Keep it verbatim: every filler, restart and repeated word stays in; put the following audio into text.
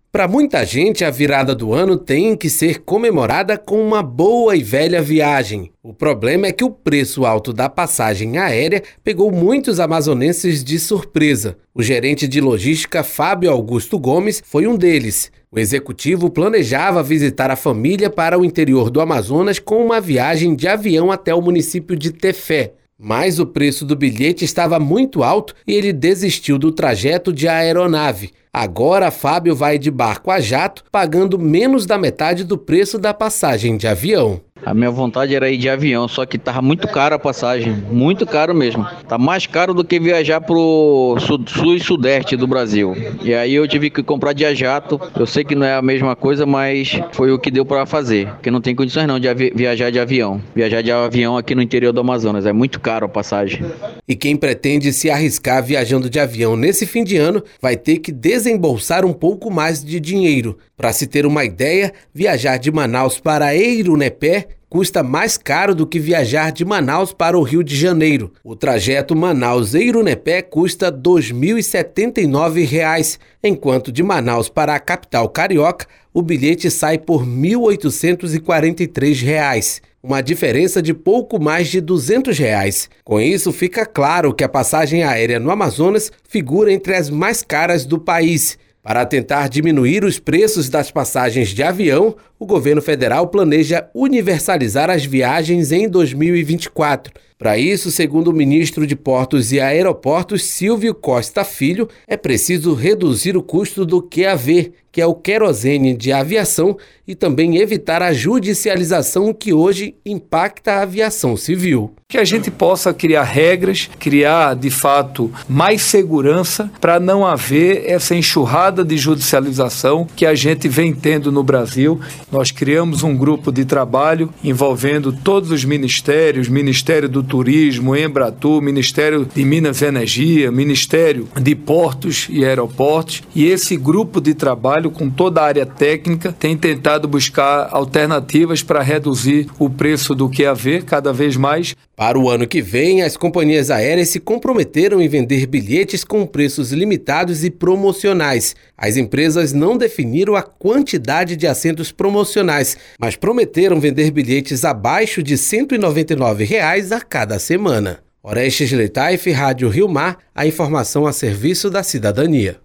Para muita gente, a virada do ano tem que ser comemorada com uma boa e velha viagem. O problema é que o preço alto da passagem aérea pegou muitos amazonenses de surpresa. O gerente de logística, Fábio Augusto Gomes, foi um deles. O executivo planejava visitar a família para o interior do Amazonas com uma viagem de avião até o município de Tefé. Mas o preço do bilhete estava muito alto e ele desistiu do trajeto de aeronave. Agora, Fábio vai de barco a jato, pagando menos da metade do preço da passagem de avião. A minha vontade era ir de avião, só que tava muito caro a passagem, muito caro mesmo. Tá mais caro do que viajar pro sul, sul e sudeste do Brasil. E aí eu tive que comprar de a jato. Eu sei que não é a mesma coisa, mas foi o que deu para fazer. Porque não tem condições não de avi- viajar de avião. Viajar de avião aqui no interior do Amazonas, é muito caro a passagem. E quem pretende se arriscar viajando de avião nesse fim de ano vai ter que desembolsar um pouco mais de dinheiro. Para se ter uma ideia, viajar de Manaus para Eirunepé custa mais caro do que viajar de Manaus para o Rio de Janeiro. O trajeto Manaus-Eirunepé custa dois mil e setenta e nove reais, enquanto de Manaus para a capital carioca, o bilhete sai por mil oitocentos e quarenta e três reais. Uma diferença de pouco mais de duzentos reais. Com isso, fica claro que a passagem aérea no Amazonas figura entre as mais caras do país. Para tentar diminuir os preços das passagens de avião, o governo federal planeja universalizar as viagens em dois mil e vinte e quatro. Para isso, segundo o ministro de Portos e Aeroportos, Silvio Costa Filho, é preciso reduzir o custo do Q A V, que é o querosene de aviação, e também evitar a judicialização que hoje impacta a aviação civil. Que a gente possa criar regras, criar, de fato, mais segurança para não haver essa enxurrada de judicialização que a gente vem tendo no Brasil. Nós criamos um grupo de trabalho envolvendo todos os ministérios, Ministério do Turismo, Embratur, Ministério de Minas e Energia, Ministério de Portos e Aeroportos, e esse grupo de trabalho, com toda a área técnica, tem tentado buscar alternativas para reduzir o preço do Q A V cada vez mais. Para o ano que vem, as companhias aéreas se comprometeram em vender bilhetes com preços limitados e promocionais. As empresas não definiram a quantidade de assentos promocionais, mas prometeram vender bilhetes abaixo de cento e noventa e nove reais a cada semana. Orestes Leitaif, Rádio Rio Mar, a informação a serviço da cidadania.